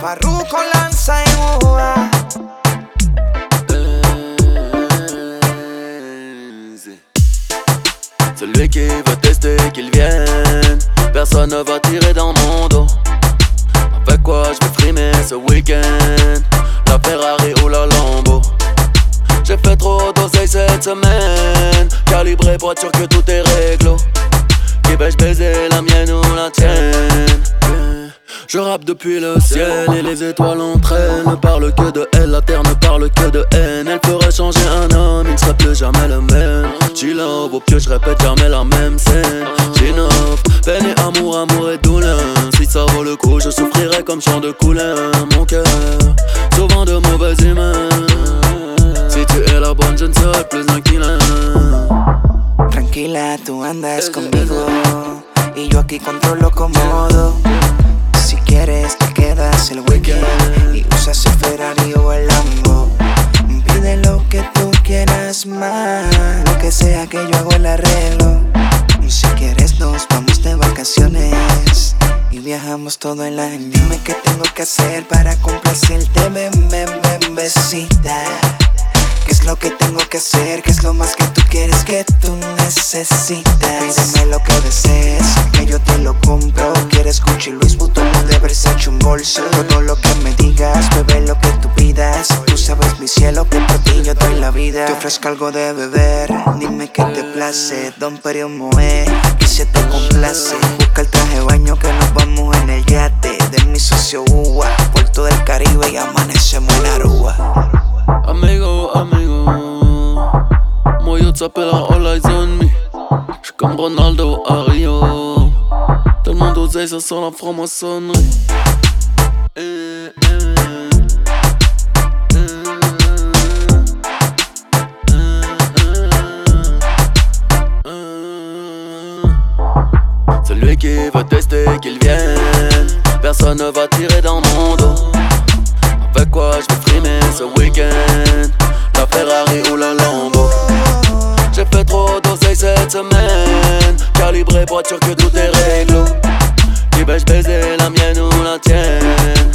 Farruko lanza y Búa. Celui qui veut tester qu'il vienne, personne ne va tirer dans mon dos. Avec quoi je vais frimer ce week-end, la Ferrari ou la Lambo. J'ai fait trop d'oseille cette semaine, calibré pour être sûr que tout est réglo. Qui vais-je baiser, la mienne ou la tienne? Je rappe depuis le ciel et les étoiles entre elles ne parlent que de elle, la terre ne parle que de haine. Elle ferait changer un homme, il ne serait plus jamais le même. G-Love, au pieu je répète jamais la même scène. G-Love, peine et amour, amour et douleur. Si ça vaut le coup, je souffrirai comme chant de couleur. Mon cœur, souvent de mauvaises humeurs. Si tu es la bonne, je ne serai plus inquiet. Tranquila, tú andas conmigo y yo aquí controlo cómodo. Si quieres te quedas el weekend y usas el Ferrari o el Lambo. Pide lo que tú quieras más, lo que sea que yo hago el arreglo. Si quieres nos vamos de vacaciones y viajamos todo el año. Dime qué tengo que hacer para complacerte, bebecita. ¿Qué es lo que tengo que hacer? ¿Qué es lo más que tú quieres, que tú necesitas? Pídeme lo que desees, que yo te lo compro. ¿Quieres Gucci, Louis Vuitton o de Versace un bolso? Todo lo que me digas, bebé, lo que tú pidas. Tú sabes, mi cielo, que por ti yo doy la vida. Te ofrezco algo de beber, dime qué te place. Don Perio Moe, aquí se te complace. Busca el traje de baño que nos vamos en el yate de mi socio Búa. Puerto del Caribe y amanecemos en Aruba. Amigo, amigo, moi yo t'appelle all eyes on me. J'suis comme Ronaldo à Rio. Tellement d'oseille, ça sent la franc-maçonnerie. Celui qui veut tester qu'il vienne, personne ne va tirer dans mon dos. Avec quoi je vais frimer ce week-end, la Ferrari ou la Lambo. J'ai fait trop d'oseille cette semaine, calibré pour être sûr que tout est réglo. Qui vais-je baiser, la mienne ou la tienne?